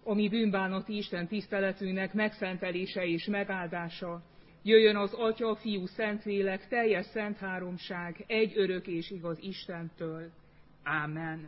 a mi bűnbánati Isten tiszteletünknek megszentelése és megáldása. Jöjjön az Atya, Fiú, Szentlélek, teljes szent háromság, egy örök és igaz Istentől. Ámen.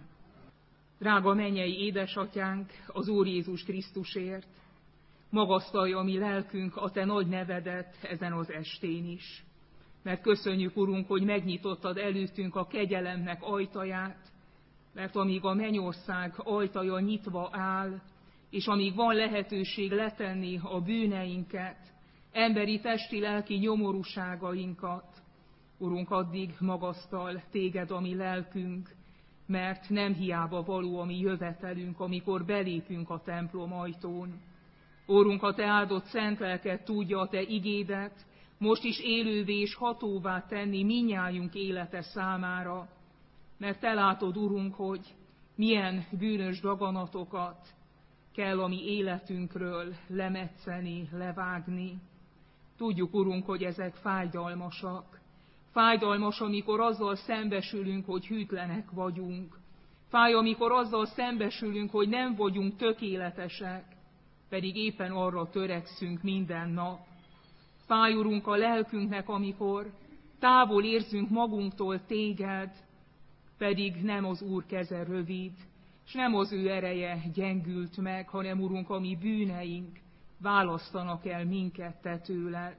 Drága mennyei édesatyánk, az Úr Jézus Krisztusért, magasztalja a mi lelkünk a te nagy nevedet ezen az estén is. Mert köszönjük, Urunk, hogy megnyitottad előttünk a kegyelemnek ajtaját, mert amíg a mennyország ajtaja nyitva áll, és amíg van lehetőség letenni a bűneinket, emberi, testi, lelki nyomorúságainkat, Urunk, addig magasztal téged a mi lelkünk, mert nem hiába való a mi jövetelünk, amikor belépünk a templom ajtón. Úrunk, a te áldott szent lelked tudja a te igédet, most is élővé és hatóvá tenni minnyájunk élete számára, mert te látod, Urunk, hogy milyen bűnös daganatokat kell a mi életünkről lemetszeni, levágni. Tudjuk, Urunk, hogy ezek fájdalmasak. Fájdalmas, amikor azzal szembesülünk, hogy hűtlenek vagyunk. Fáj, amikor azzal szembesülünk, hogy nem vagyunk tökéletesek, pedig éppen arra törekszünk minden nap. Fáj, Urunk, a lelkünknek, amikor távol érzünk magunktól téged, pedig nem az Úr keze rövid, és nem az ő ereje gyengült meg, hanem, Urunk, a mi bűneink választanak el minket te tőled.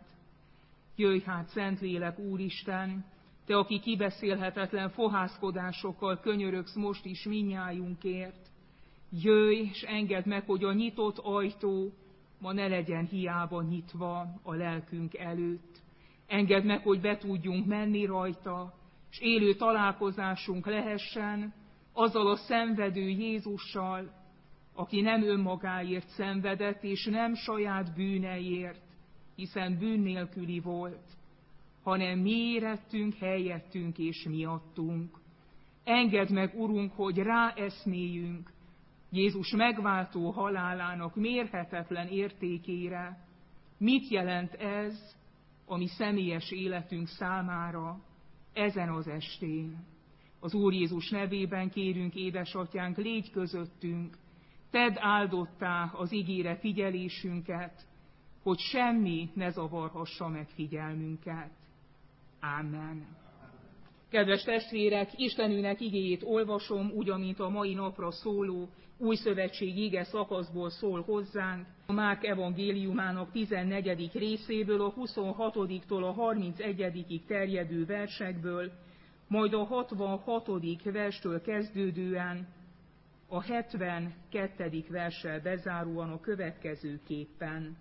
Jöjj hát, Szentlélek Úristen, te, aki kibeszélhetetlen fohászkodásokkal könyörögsz most is minnyájunkért. Jöjj, és engedd meg, hogy a nyitott ajtó ma ne legyen hiába nyitva a lelkünk előtt. Engedd meg, hogy be tudjunk menni rajta, és élő találkozásunk lehessen azzal a szenvedő Jézussal, aki nem önmagáért szenvedett, és nem saját bűneiért, hiszen bűn nélküli volt, hanem mi érettünk, helyettünk és miattunk. Engedd meg, Urunk, hogy ráeszméljünk Jézus megváltó halálának mérhetetlen értékére. Mit jelent ez a mi személyes életünk számára ezen az estén? Az Úr Jézus nevében kérünk, édesatyánk, légy közöttünk, tedd áldottá az igére figyelésünket, hogy semmi ne zavarhassa meg figyelmünket. Ámen. Kedves testvérek, Istenünknek igéjét olvasom, úgy, amint a mai napra szóló új szövetség ige szakaszból szól hozzánk, a Márk evangéliumának 14. részéből, a 26-tól a 31. terjedő versekből, majd a 66. verstől kezdődően a 72. verssel bezáróan a következőképpen.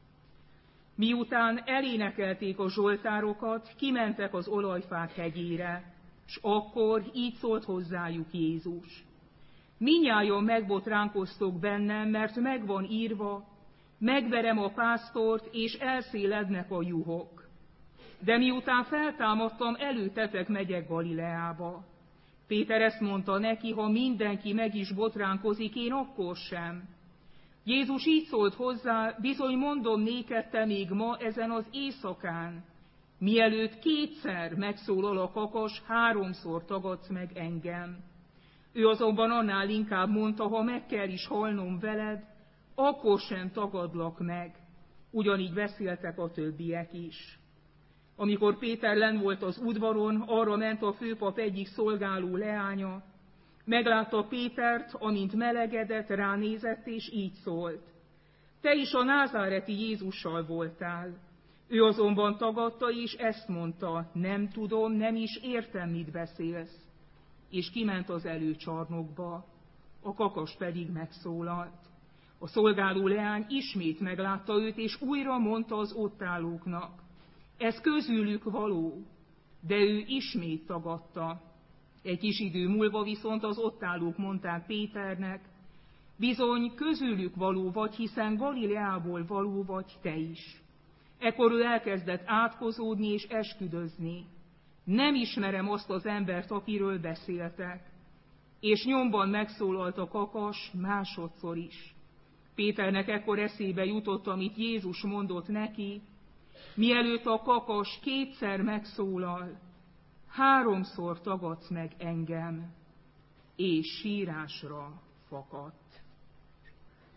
Miután elénekelték a zsoltárokat, kimentek az olajfák hegyére, s akkor így szólt hozzájuk Jézus. Mindnyájan megbotránkoztok bennem, mert megvan írva, megverem a pásztort, és elszélednek a juhok. De miután feltámadtam, előtetek megyek Galileába. Péter ezt mondta neki, ha mindenki meg is botránkozik, én akkor sem. Jézus így szólt hozzá, bizony mondom néked, te még ma ezen az éjszakán, mielőtt kétszer megszólal a kakas, 3-szor tagadsz meg engem. Ő azonban annál inkább mondta, ha meg kell is halnom veled, akkor sem tagadlak meg. Ugyanígy beszéltek a többiek is. Amikor Péter lenn volt az udvaron, arra ment a főpap egyik szolgáló leánya, meglátta Pétert, amint melegedett, ránézett, és így szólt. Te is a názáreti Jézussal voltál. Ő azonban tagadta, és ezt mondta, nem tudom, nem is értem, mit beszélsz. És kiment az előcsarnokba, a kakas pedig megszólalt. A szolgáló leány ismét meglátta őt, és újra mondta az ott állóknak. Ez közülük való, de ő ismét tagadta. Egy kis idő múlva viszont az ott állók mondták Péternek, bizony közülük való vagy, hiszen Galileából való vagy te is. Ekkor ő elkezdett átkozódni és esküdözni. Nem ismerem azt az embert, akiről beszéltek. És nyomban megszólalt a kakas másodszor is. Péternek ekkor eszébe jutott, amit Jézus mondott neki, mielőtt a kakas kétszer megszólal, 3-szor tagadsz meg engem, és sírásra fakadt.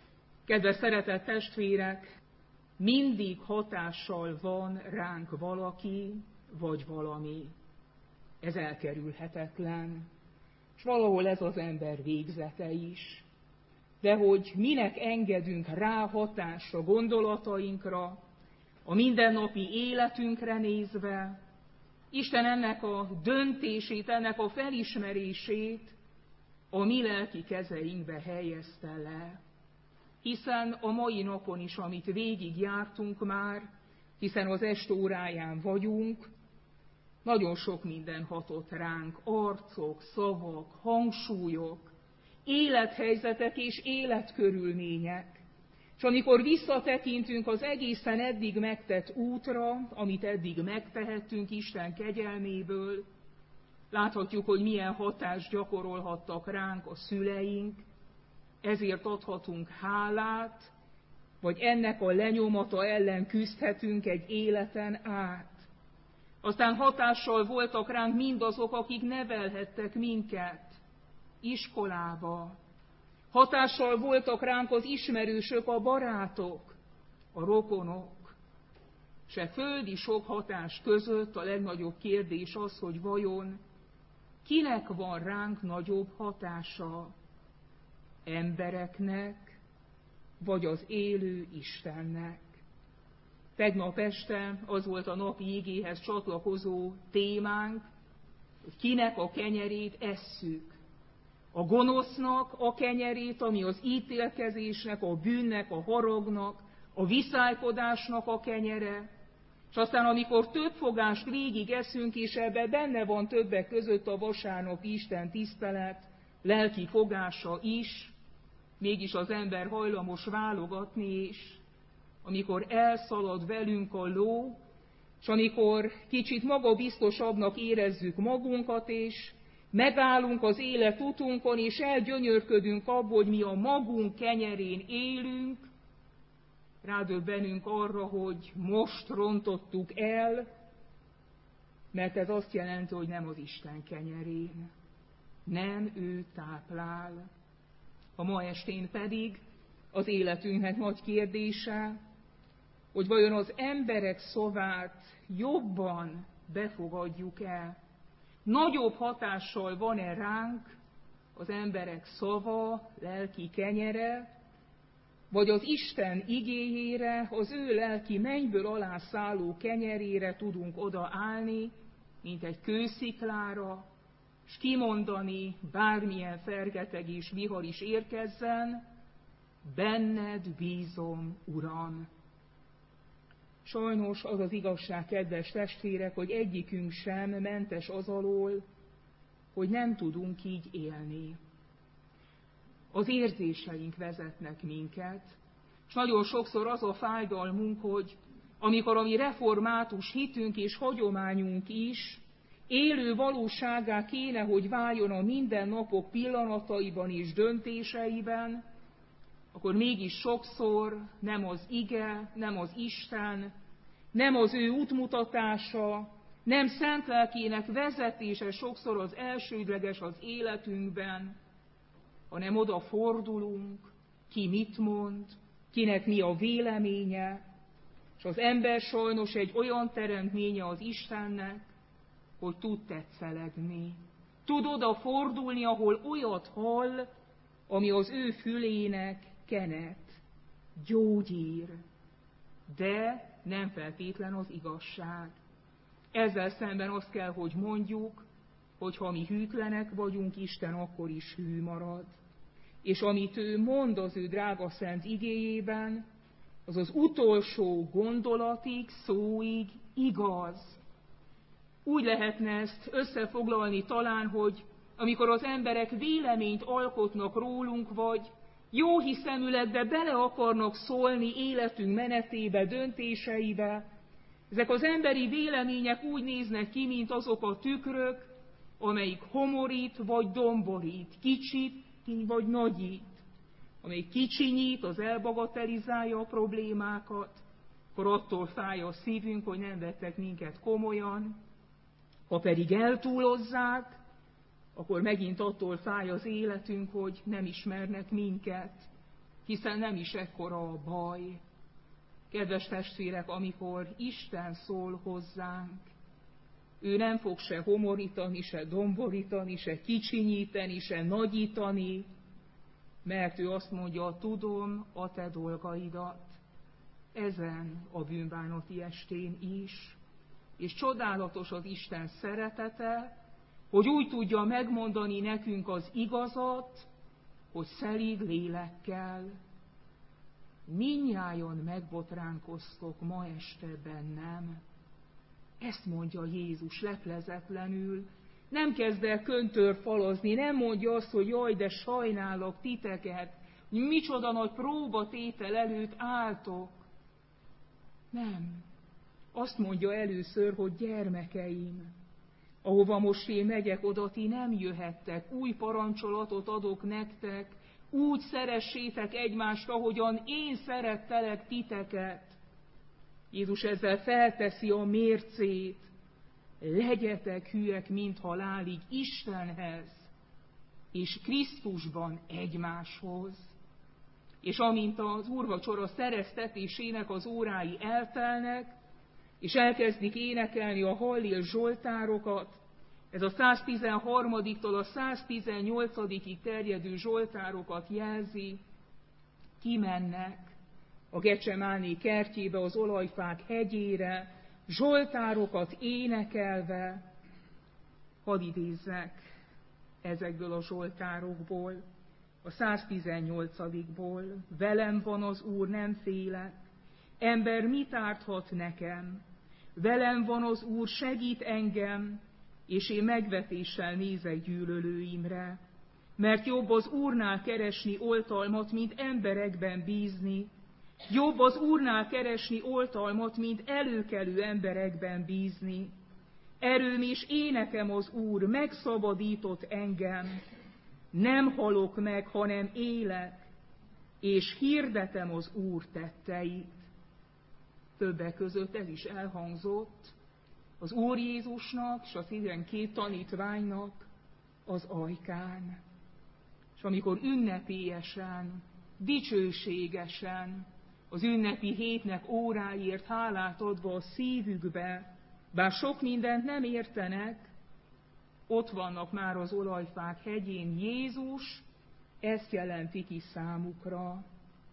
Kedves szeretett testvérek, mindig hatással van ránk valaki vagy valami. Ez elkerülhetetlen. És valahol ez az ember végzete is. De hogy minek engedünk rá hatásra gondolatainkra, a mindennapi életünkre nézve, Isten ennek a döntését, ennek a felismerését a mi lelki kezeinkbe helyezte le. Hiszen a mai napon is, amit végigjártunk már, hiszen az est óráján vagyunk, nagyon sok minden hatott ránk, arcok, szavak, hangsúlyok, élethelyzetek és életkörülmények. És amikor visszatekintünk az egészen eddig megtett útra, amit eddig megtehettünk Isten kegyelméből, láthatjuk, hogy milyen hatást gyakorolhattak ránk a szüleink, ezért adhatunk hálát, vagy ennek a lenyomata ellen küzdhetünk egy életen át. Aztán hatással voltak ránk mindazok, akik nevelhettek minket iskolába. Hatással voltak ránk az ismerősök, a barátok, a rokonok. Se földi sok hatás között a legnagyobb kérdés az, hogy vajon kinek van ránk nagyobb hatása? Embereknek, vagy az élő Istennek? Tegnap este az volt a napi igéhez csatlakozó témánk, hogy kinek a kenyerét esszük. A gonosznak a kenyerét, ami az ítélkezésnek, a bűnnek, a haragnak, a viszálykodásnak a kenyere, és aztán amikor több fogást végig eszünk, és ebben benne van többek között a vasárnapi Isten tisztelet, lelki fogása is, mégis az ember hajlamos válogatni is, amikor elszalad velünk a ló, és amikor kicsit magabiztosabbnak érezzük magunkat, és megállunk az élet utunkon, és elgyönyörködünk abból, hogy mi a magunk kenyerén élünk, rádöbbenünk arra, hogy most rontottuk el, mert ez azt jelenti, hogy nem az Isten kenyerén. Nem ő táplál. A ma estén pedig az életünknek nagy kérdése, hogy vajon az emberek szavát jobban befogadjuk-e? Nagyobb hatással van-e ránk az emberek szava, lelki kenyere, vagy az Isten igéjére, az ő lelki mennyből alá szálló kenyerére tudunk odaállni, mint egy kősziklára, s kimondani, bármilyen fergeteg és vihar is érkezzen, benned bízom, Uram. Sajnos az az igazság, kedves testvérek, hogy egyikünk sem mentes az alól, hogy nem tudunk így élni. Az érzéseink vezetnek minket, és nagyon sokszor az a fájdalmunk, hogy amikor a mi református hitünk és hagyományunk is élő valósággá kéne, hogy váljon a mindennapok pillanataiban és döntéseiben, akkor mégis sokszor nem az ige, nem az Isten, nem az ő útmutatása, nem szent lelkének vezetése sokszor az elsődleges az életünkben, hanem oda fordulunk, ki mit mond, kinek mi a véleménye, és az ember sajnos egy olyan teremtménye az Istennek, hogy tud tetszelegni. Tud oda fordulni, ahol olyat hall, ami az ő fülének kenet, gyógyír, de nem feltétlen az igazság. Ezzel szemben azt kell, hogy mondjuk, hogy ha mi hűtlenek vagyunk, Isten akkor is hű marad. És amit ő mond az ő drága szent igéjében, az az utolsó gondolatig, szóig igaz. Úgy lehetne ezt összefoglalni talán, hogy amikor az emberek véleményt alkotnak rólunk, vagy jó hiszeműleg, de bele akarnak szólni életünk menetébe, döntéseibe, ezek az emberi vélemények úgy néznek ki, mint azok a tükrök, amelyik homorít vagy domborít, kicsít vagy nagyít. Amelyik kicsinyít, az elbagatelizálja a problémákat, akkor attól fáj a szívünk, hogy nem vettek minket komolyan. Ha pedig eltúlozzák, akkor megint attól fáj az életünk, hogy nem ismernek minket. hiszen nem is ekkora a baj. Kedves testvérek, amikor Isten szól hozzánk, ő nem fog se homorítani, se domborítani, se kicsinyíteni, se nagyítani, mert ő azt mondja, tudom a te dolgaidat, ezen a bűnbánati estén is. És csodálatos az Isten szeretete, hogy úgy tudja megmondani nekünk az igazat, hogy szelíd lélekkel. Mindnyájan megbotránkoztok ma este bennem. Ezt mondja Jézus leplezetlenül. Nem kezd el köntörfalazni, nem mondja azt, hogy jaj, de sajnálok titeket, micsoda nagy próbatétel előtt álltok. Nem. Azt mondja először, hogy gyermekeim, ahova most én megyek, oda ti nem jöhettek, új parancsolatot adok nektek, úgy szeressétek egymást, ahogyan én szerettelek titeket. Jézus ezzel felteszi a mércét, legyetek hűek, mint halálig Istenhez, és Krisztusban egymáshoz. És amint az úrvacsora szereztetésének az órái eltelnek, és elkezdik énekelni a hallél zsoltárokat, ez a 113-tól a 118-ig terjedő zsoltárokat jelzi, kimennek a Gecsemáné kertjébe, az olajfák hegyére, zsoltárokat énekelve. Hadd idézzek ezekből a zsoltárokból, a 118-ból. Velem van az Úr, nem félek, ember mit árthat nekem? Velem van az Úr, segít engem, és én megvetéssel nézek gyűlölőimre. Mert jobb az Úrnál keresni oltalmat, mint emberekben bízni. Jobb az Úrnál keresni oltalmat, mint előkelő emberekben bízni. Erőm és énekem az Úr, megszabadított engem. Nem halok meg, hanem élek, és hirdetem az Úr tetteit. Többek között ez is elhangzott az Úr Jézusnak és a 12 tanítványnak az ajkán. És amikor ünnepélyesen, dicsőségesen, az ünnepi hétnek óráért hálát adva a szívükbe, bár sok mindent nem értenek, ott vannak már az olajfák hegyén. Jézus ezt jelenti ki számukra.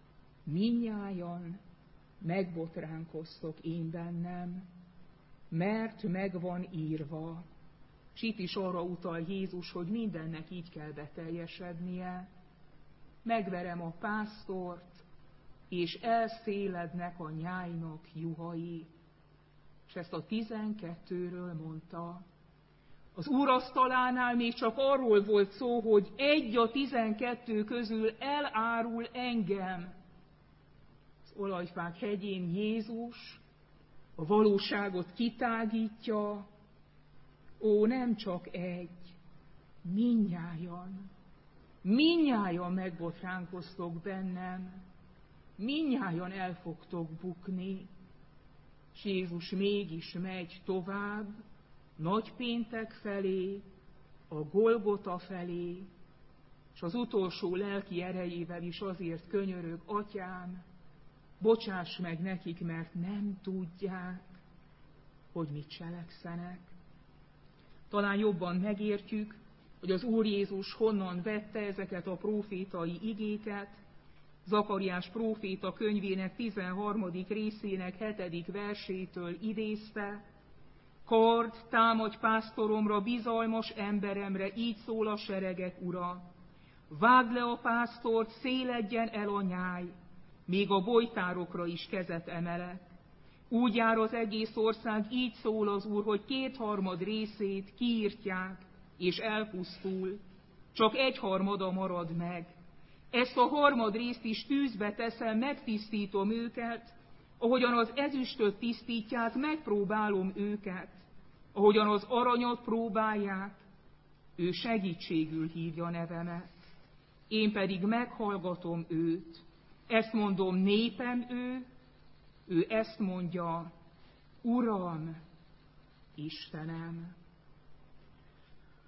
Mindnyájan megbotránkoztok én bennem, mert meg van írva. És itt is arra utal Jézus, hogy mindennek így kell beteljesednie. Megverem a pásztort, és elszélednek a nyájnak juhai. És ezt a 12-ről mondta. Az úrasztalánál még csak arról volt szó, hogy egy a 12 közül elárul engem. Az olajfák hegyén Jézus a valóságot kitágítja. Ó, nem csak egy, mindnyájan megbotránkoztok bennem, mindnyájan el fogtok bukni. És Jézus mégis megy tovább, Nagypéntek felé, a Golgota felé, és az utolsó lelki erejével is azért könyörög, Atyám, bocsáss meg nekik, mert nem tudják, hogy mit cselekszenek. Talán jobban megértjük, hogy az Úr Jézus honnan vette ezeket a prófétai igéket. Zakariás próféta könyvének 13. részének 7. versétől idézte. Kard, támadj pásztoromra, bizalmas emberemre, így szól a seregek ura. Vágd le a pásztort, széledjen el a nyáj, még a bojtárokra is kezet emelek. Úgy jár az egész ország, így szól az Úr, hogy 2/3 részét kiírtják, és elpusztul, csak 1/3 marad meg. Ezt a 1/3 részt is tűzbe teszem, megtisztítom őket, ahogyan az ezüstöt tisztítják, megpróbálom őket, ahogyan az aranyat próbálják, ő segítségül hívja nevemet. Én pedig meghallgatom őt. Ezt mondom, népem ő ezt mondja, Uram, Istenem.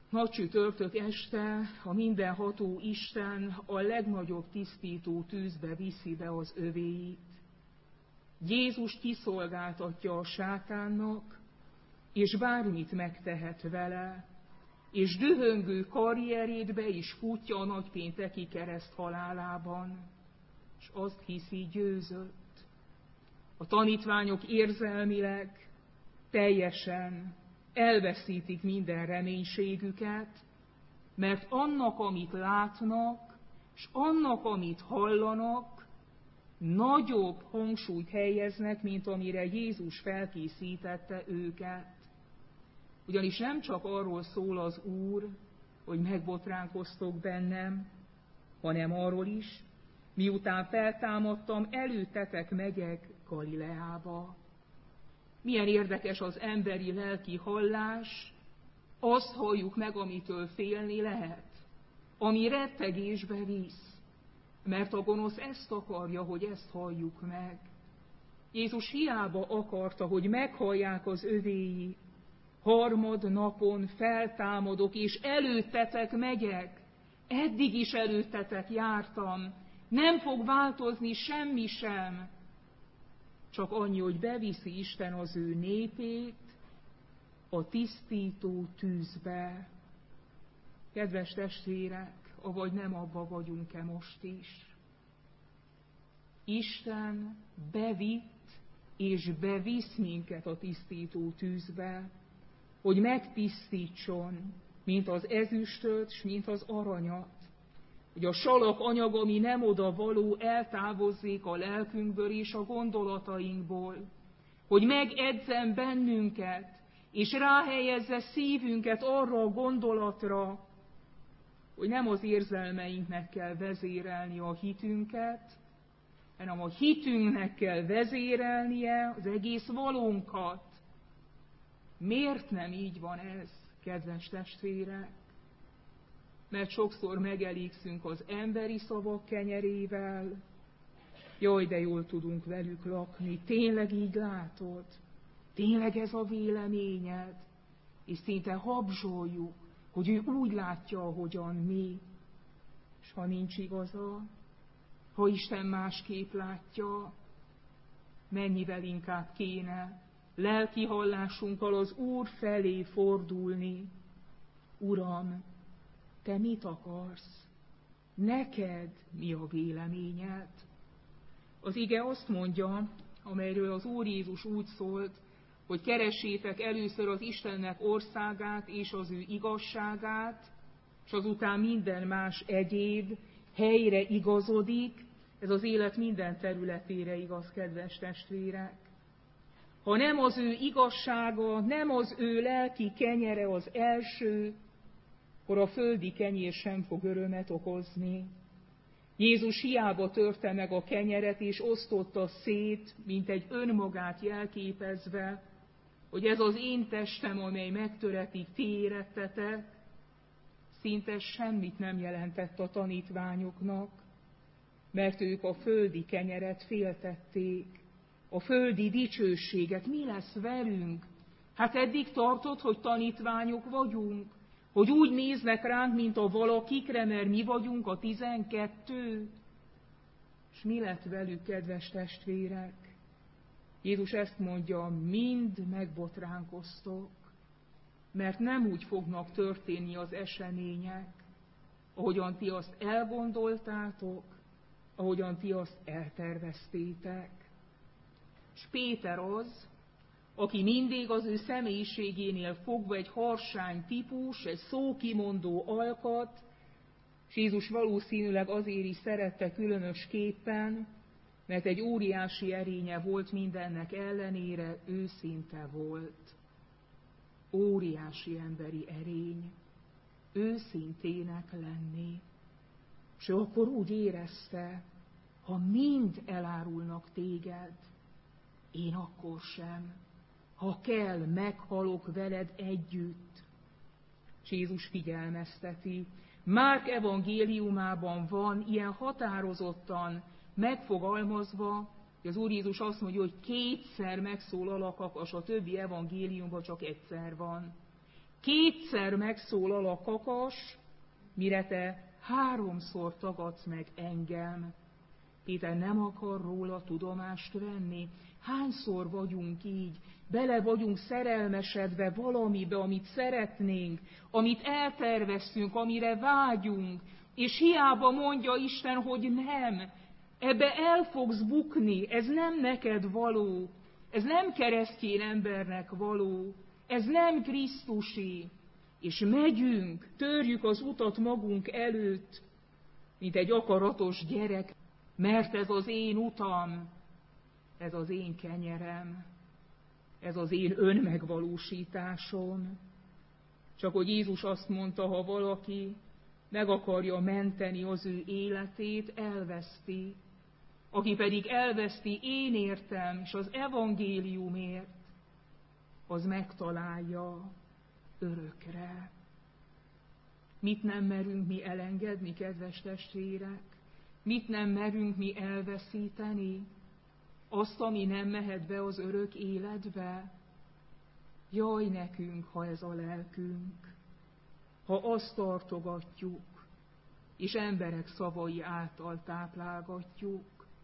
Nagy csütörtök este a mindenható Isten a legnagyobb tisztító tűzbe viszi be az övéit. Jézus kiszolgáltatja a sátánnak, és bármit megtehet vele, és dühöngő karrierét be is futja a nagypénteki kereszt halálában, és azt hiszi, győzött. A tanítványok érzelmileg teljesen elveszítik minden reménységüket, mert annak, amit látnak, és annak, amit hallanak, nagyobb hangsúlyt helyeznek, mint amire Jézus felkészítette őket. Ugyanis nem csak arról szól az Úr, hogy megbotránkoztok bennem, hanem arról is, miután feltámadtam, előttetek megyek Galileába. Milyen érdekes az emberi lelki hallás, azt halljuk meg, amitől félni lehet, ami rettegésbe visz, mert a gonosz ezt akarja, hogy ezt halljuk meg. Jézus hiába akarta, hogy meghallják az övéi, harmadnapon feltámadok, és előttetek megyek, eddig is előttetek jártam, nem fog változni semmi sem, csak annyi, hogy beviszi Isten az ő népét a tisztító tűzbe. Kedves testvérek, avagy nem abba vagyunk-e most is? Isten bevitt és bevisz minket a tisztító tűzbe, hogy megtisztítson, mint az ezüstöt, s mint az aranyat, hogy a salak anyag, ami nem oda való, eltávozzék a lelkünkből és a gondolatainkból, hogy megedzen bennünket, és ráhelyezze szívünket arra a gondolatra, hogy nem az érzelmeinknek kell vezérelni a hitünket, hanem a hitünknek kell vezérelnie az egész valónkat. Miért nem így van ez, kedves testvérek? Mert sokszor megelégszünk az emberi szavak kenyerével. Jaj, de jól tudunk velük lakni. Tényleg így látod? Tényleg ez a véleményed? És szinte habzsoljuk, hogy ő úgy látja, ahogyan mi. És ha nincs igaza, ha Isten másképp látja, mennyivel inkább kéne lelki hallásunkkal az Úr felé fordulni. Uram, te mit akarsz? Neked mi a véleményed? Az ige azt mondja, amelyről az Úr Jézus úgy szólt, hogy keressétek először az Istennek országát és az ő igazságát, és azután minden más egyéb helyre igazodik. Ez az élet minden területére igaz, kedves testvérek. Ha nem az ő igazsága, nem az ő lelki kenyere az első, akkor a földi kenyér sem fog örömet okozni. Jézus hiába törte meg a kenyeret, és osztotta szét, mint egy önmagát jelképezve, hogy ez az én testem, amely megtöretik, ti érettetek, szinte semmit nem jelentett a tanítványoknak, mert ők a földi kenyeret féltették, a földi dicsőséget. Mi lesz velünk? Hát eddig tartott, hogy tanítványok vagyunk, hogy úgy néznek ránk, mint a valakikre, mert mi vagyunk a 12. És mi lett velük, kedves testvérek? Jézus ezt mondja, mind megbotránkoztok, mert nem úgy fognak történni az események, ahogyan ti azt elgondoltátok, ahogyan ti azt elterveztétek. És Péter az, aki mindig az ő személyiségénél fogva egy harsány típus, egy szókimondó alkat, és Jézus valószínűleg azért is szerette különösképpen, mert egy óriási erénye volt mindennek ellenére, őszinte volt. Óriási emberi erény, őszintének lenni. És ő akkor úgy érezte, ha mind elárulnak téged, én akkor sem. Ha kell, meghalok veled együtt. És Jézus figyelmezteti. Márk evangéliumában van ilyen határozottan megfogalmazva, hogy az Úr Jézus azt mondja, hogy 2-szer megszólal a kakas, a többi evangéliumban csak egyszer van. 2-szer megszólal a kakas, mire te 3-szor tagadsz meg engem. Péter nem akar róla tudomást venni. Hányszor vagyunk így, bele vagyunk szerelmesedve valamibe, amit szeretnénk, amit elterveztünk, amire vágyunk, és hiába mondja Isten, hogy nem, ebbe el fogsz bukni, ez nem neked való, ez nem keresztény embernek való, ez nem Krisztusi, és megyünk, törjük az utat magunk előtt, mint egy akaratos gyerek, mert ez az én utam, ez az én kenyerem, ez az én önmegvalósításom. Csak hogy Jézus azt mondta, ha valaki meg akarja menteni az ő életét, elveszti. Aki pedig elveszti én értem, és az evangéliumért, az megtalálja örökre. Mit nem merünk mi elengedni, kedves testvérek? Mit nem merünk mi elveszíteni? Azt, ami nem mehet be az örök életbe? Jaj nekünk, ha ez a lelkünk, ha azt tartogatjuk, és emberek szavai által táplálgatjuk.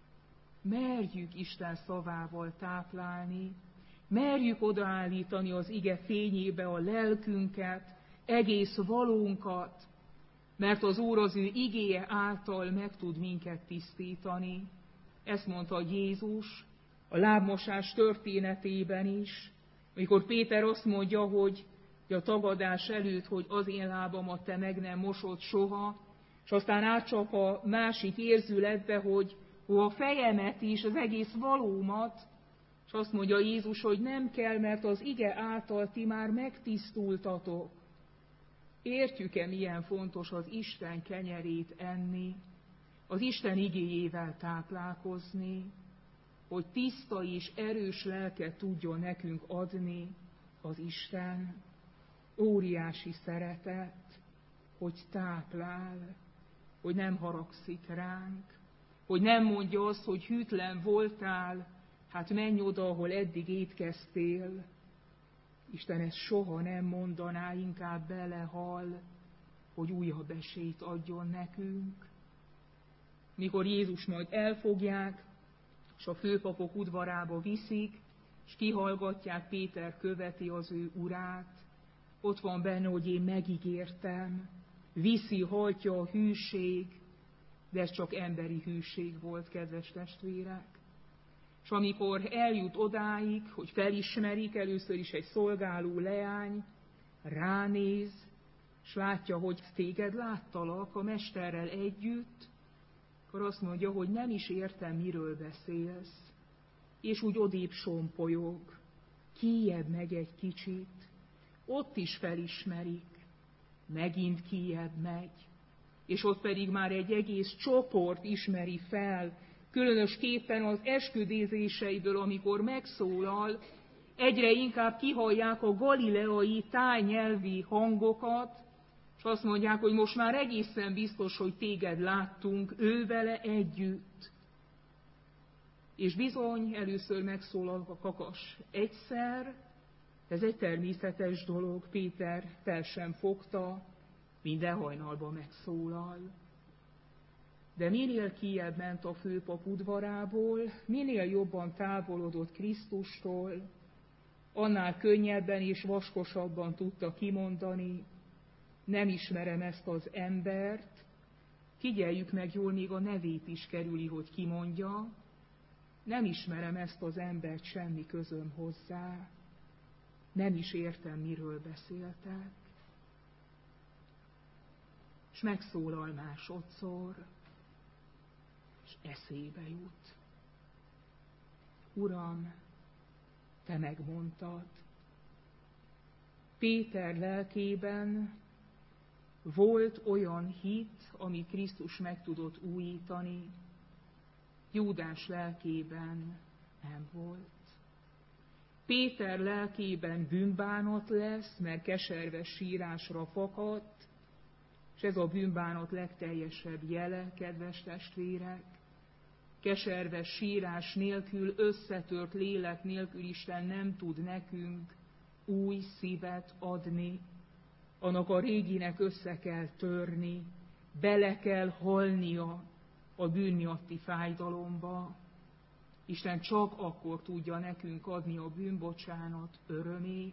Merjük Isten szavával táplálni, merjük odaállítani az ige fényébe a lelkünket, egész valónkat, mert az Úr az ő igéje által meg tud minket tisztítani. Ezt mondta Jézus a lábmosás történetében is, amikor Péter azt mondja, hogy a tagadás előtt, hogy az én lábamat te meg nem mosod soha, és aztán átcsap a másik érzületbe, hogy a fejemet is, az egész valómat, és azt mondja Jézus, hogy nem kell, mert az ige által ti már megtisztultatok. Értjük-e, milyen fontos az Isten kenyerét enni, az Isten igéjével táplálkozni, hogy tiszta és erős lelket tudjon nekünk adni az Isten. Óriási szeretet, hogy táplál, hogy nem haragszik ránk, hogy nem mondja azt, hogy hűtlen voltál, hát menj oda, ahol eddig étkeztél. Isten ezt soha nem mondaná, inkább belehal, hogy újabb esélyt adjon nekünk. Mikor Jézus majd elfogják, és a főpapok udvarába viszik, és kihallgatják, Péter követi az ő urát, ott van benne, hogy én megígértem, viszi, hajtja a hűség, de ez csak emberi hűség volt, kedves testvérek. És amikor eljut odáig, hogy felismerik, először is egy szolgáló leány, ránéz, és látja, hogy téged láttalak a mesterrel együtt, akkor azt mondja, hogy nem is értem, miről beszélsz. És úgy odébb sompolyog, kijjebb megy egy kicsit, ott is felismerik, megint kijjebb megy, és ott pedig már egy egész csoport ismeri fel, különösképpen az esküdézéseiből, amikor megszólal, egyre inkább kihallják a galileai tájnyelvi hangokat, és azt mondják, hogy most már egészen biztos, hogy téged láttunk ővele együtt. És bizony, először megszólal a kakas egyszer, ez egy természetes dolog, Péter fel sem fogta, minden hajnalban megszólal. De minél kijjebb ment a főpap udvarából, minél jobban távolodott Krisztustól, annál könnyebben és vaskosabban tudta kimondani, nem ismerem ezt az embert, figyeljük meg jól, még a nevét is kerüli, hogy kimondja, nem ismerem ezt az embert, semmi közöm hozzá, nem is értem, miről beszéltek. És megszólal másodszor, és eszébe jut. Uram, te megmondtad. Péter lelkében volt olyan hit, ami Krisztus meg tudott újítani, Júdás lelkében nem volt. Péter lelkében bűnbánat lesz, mert keserves sírásra fakadt, és ez a bűnbánat legteljesebb jele, kedves testvérek. Keserves sírás nélkül, összetört lélek nélkül Isten nem tud nekünk új szívet adni. annak a réginek össze kell törni, bele kell halnia a bűn miatti fájdalomba. Isten csak akkor tudja nekünk adni a bűnbocsánat örömét.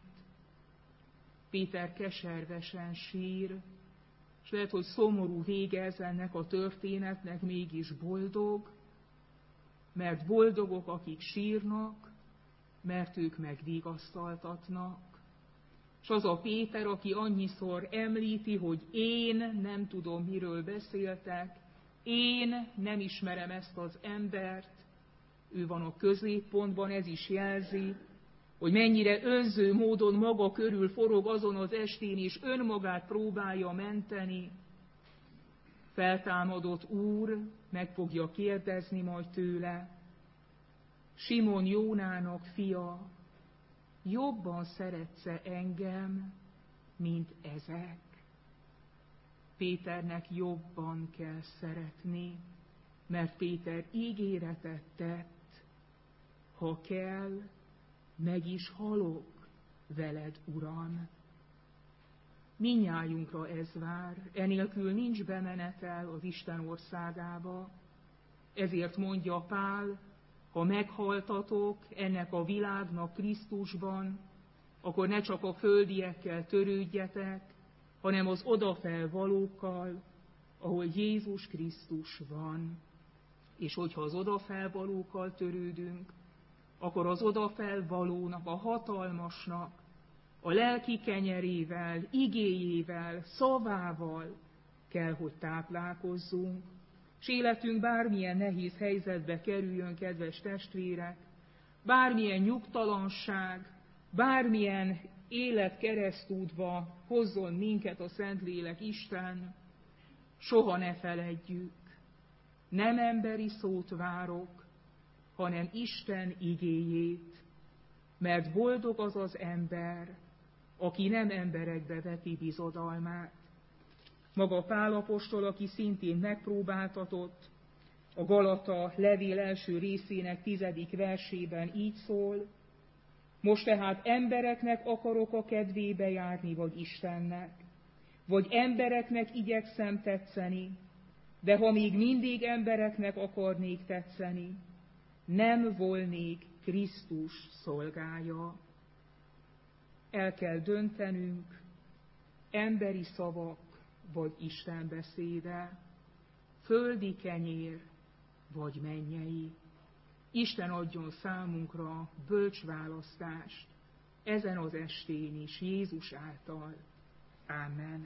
Péter keservesen sír, és lehet, hogy szomorú vége ez ennek a történetnek, mégis boldog, mert boldogok, akik sírnak, mert ők megvigasztaltatnak. És az a Péter, aki annyiszor említi, hogy én nem tudom, miről beszéltek, én nem ismerem ezt az embert, ő van a középpontban, ez is jelzi, hogy mennyire önző módon maga körül forog azon az estén, és önmagát próbálja menteni. Feltámadott Úr meg fogja kérdezni majd tőle, Simon Jónának fia, jobban szeretsz-e engem, mint ezek? Péternek jobban kell szeretni, mert Péter ígéretet tett, ha kell, meg is halok veled, Uram. Mindnyájunkra ez vár, enélkül nincs bemenetel az Isten országába. Ezért mondja Pál, ha meghaltatok ennek a világnak Krisztusban, akkor ne csak a földiekkel törődjetek, hanem az odafelvalókkal, ahol Jézus Krisztus van. És hogyha az odafelvalókkal törődünk, akkor az odafelvalónak, a hatalmasnak, a lelki kenyerével, igéjével, szavával kell, hogy táplálkozzunk, és életünk bármilyen nehéz helyzetbe kerüljön, kedves testvérek, bármilyen nyugtalanság, bármilyen életkeresztútba hozzon minket a Szentlélek Isten, soha ne feledjük, nem emberi szót várok, hanem Isten igéjét, mert boldog az az ember, aki nem emberekbe veti bizodalmát. Maga Pál apostol, aki szintén megpróbáltatott, a Galata levél első részének 10. versében így szól, most tehát embereknek akarok a kedvébe járni, vagy Istennek, vagy embereknek igyekszem tetszeni, de ha még mindig embereknek akarnék tetszeni, nem volnék Krisztus szolgája. El kell döntenünk, emberi szavak vagy Isten beszéde, földi kenyér vagy mennyei. Isten adjon számunkra bölcs választást ezen az estén is Jézus által. Ámen.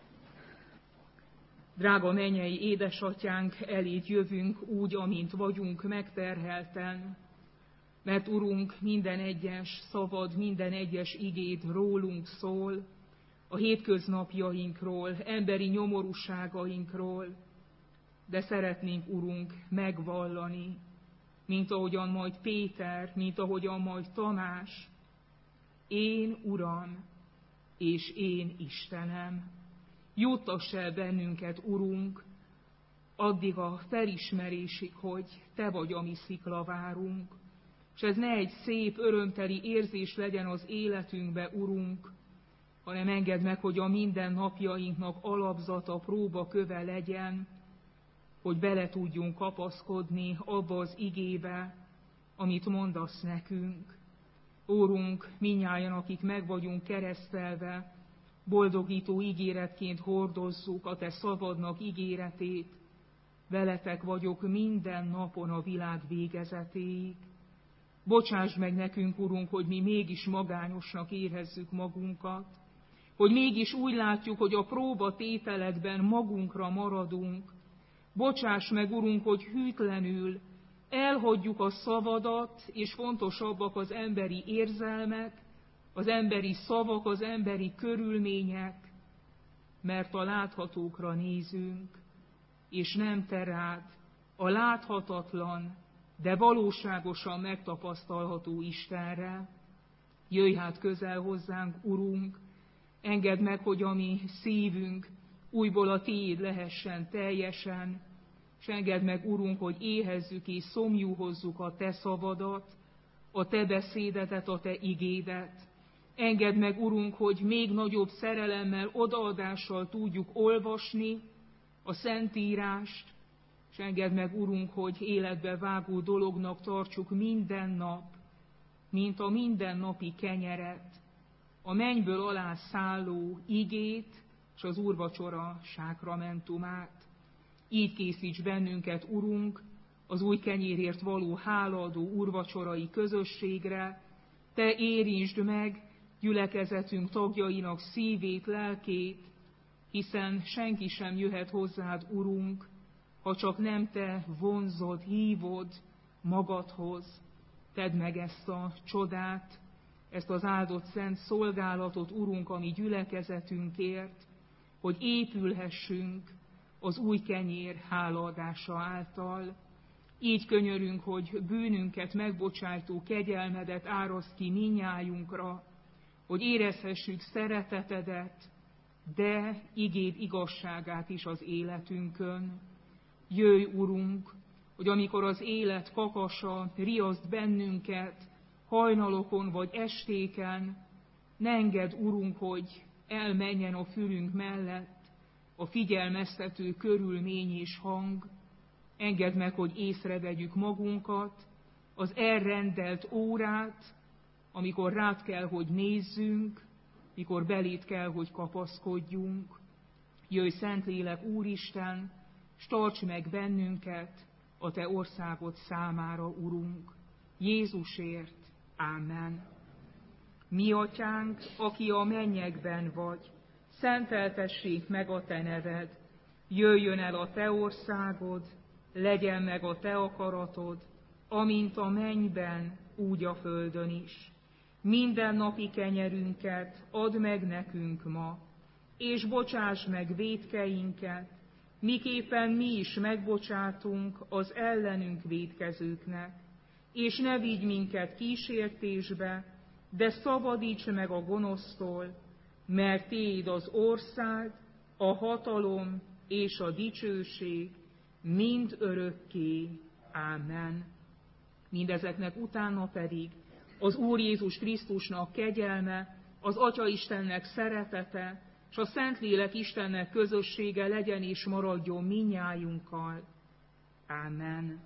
Drága mennyei édesatyánk, eléd jövünk úgy, amint vagyunk, megterhelten, mert Urunk, minden egyes szavad, minden egyes igéd rólunk szól, a hétköznapjainkról, emberi nyomorúságainkról, de szeretnénk, Urunk, megvallani, mint ahogyan majd Péter, mint ahogyan majd Tamás, én Uram, és én Istenem. Juttass el bennünket, Urunk, addig a felismerésig, hogy Te vagy a mi sziklavárunk, és ez ne egy szép, örömteli érzés legyen az életünkbe, Urunk, hanem engedd meg, hogy a mindennapjainknak alapzata, próbaköve legyen, hogy bele tudjunk kapaszkodni abba az igébe, amit mondasz nekünk. Úrunk, mindnyájan, akik meg vagyunk keresztelve, boldogító ígéretként hordozzuk a Te szavadnak ígéretét, veletek vagyok minden napon a világ végezetéig. Bocsáss meg nekünk, Urunk, hogy mi mégis magányosnak érezzük magunkat, hogy mégis úgy látjuk, hogy a próbatételekben magunkra maradunk. Bocsáss meg, Urunk, hogy hűtlenül elhagyjuk a szavadat, és fontosabbak az emberi érzelmek, az emberi szavak, az emberi körülmények, mert a láthatókra nézünk, és nem Te rád, a láthatatlan, de valóságosan megtapasztalható Istenre. Jöjj hát közel hozzánk, Urunk, engedd meg, hogy a mi szívünk újból a Tiéd lehessen teljesen, és engedd meg, Urunk, hogy éhezzük és szomjúhozzuk a Te szavadat, a Te beszédetet, a Te igédet, Engedd meg, Urunk, hogy még nagyobb szerelemmel, odaadással tudjuk olvasni a Szentírást, és engedd meg, Urunk, hogy életbe vágó dolognak tartsuk minden nap, mint a mindennapi kenyeret, a mennyből alá szálló igét és az úrvacsora sákramentumát. Így készíts bennünket, Urunk, az új kenyérért való hálaadó úrvacsorai közösségre, Te érintsd meg gyülekezetünk tagjainak szívét, lelkét, hiszen senki sem jöhet hozzád, Urunk, ha csak nem Te vonzod, hívod magadhoz. Tedd meg ezt a csodát, ezt az áldott szent szolgálatot, Urunk, a mi gyülekezetünkért, hogy épülhessünk az új kenyér hálaadása által. Így könyörünk, hogy bűnünket megbocsájtó kegyelmedet áraszt ki minnyájunkra, hogy érezhessük szeretetedet, de igéd igazságát is az életünkön. Jöjj, Urunk, hogy amikor az élet kakasa riaszt bennünket, hajnalokon vagy estéken, ne engedd, Urunk, hogy elmenjen a fülünk mellett a figyelmeztető körülmény és hang. Engedd meg, hogy észrevegyük magunkat, az elrendelt órát, amikor rád kell, hogy nézzünk, mikor belét kell, hogy kapaszkodjunk. Jöjj, Szentlélek, Úristen, s tarts meg bennünket a Te országod számára, Urunk. Jézusért. Ámen. Mi Atyánk, aki a mennyekben vagy, szenteltessék meg a Te neved, jöjjön el a Te országod, legyen meg a Te akaratod, amint a mennyben, úgy a földön is. Mindennapi kenyerünket add meg nekünk ma, és bocsáss meg vétkeinket, miképpen mi is megbocsátunk az ellenünk vétkezőknek. És ne vigy minket kísértésbe, de szabadíts meg a gonosztól, mert Tiéd az ország, a hatalom és a dicsőség mind örökké. Ámen. Mindezeknek utána pedig az Úr Jézus Krisztusnak kegyelme, az Atya Istennek szeretete, és a Szentlélek Istennek közössége legyen és maradjon minnyájunkkal. Ámen.